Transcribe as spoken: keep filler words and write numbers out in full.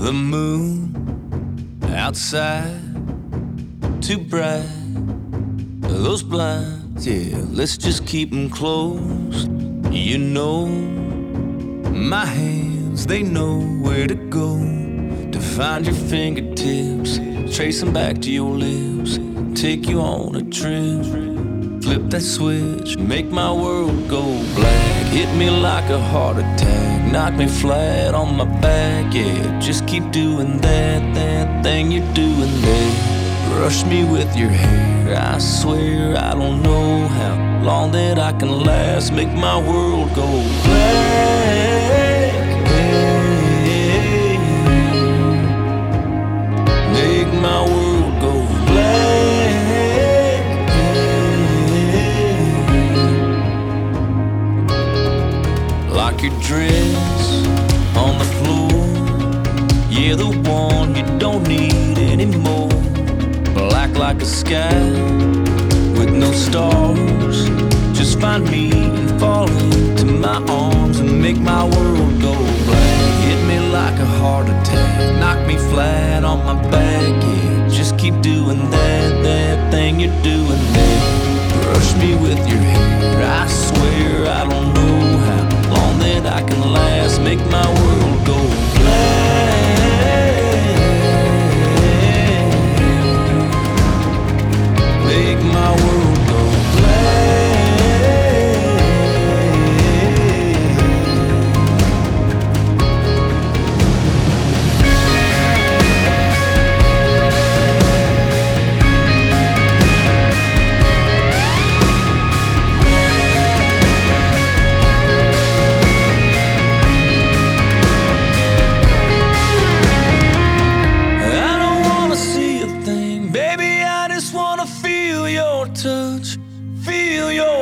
The moon outside, too bright. Those blinds, yeah, let's just keep them closed. You know, my hands, they know where to go to find your fingertips, trace them back to your lips, take you on a trip. Flip that switch, make my world go black. Hit me like a heart attack, knock me flat on my back. Yeah, just keep doing that, that thing you're doing there. Rush me with your hair, I swear I don't know how long that I can last. Make my world go black. Hey, make my world go black. Like your dress on the floor, yeah, the one you don't need anymore. Black like a sky with no stars. Just find me and fall into my arms and make my world go black. Hit me like a heart attack, knock me flat on my back. Yeah, just keep doing that, that thing you're doing there. Rush me with your hair, I swear I don't know how long that I can last. Make my world go black. Make my world go black. I don't wanna see a thing, baby, I just wanna feel your touch, feel your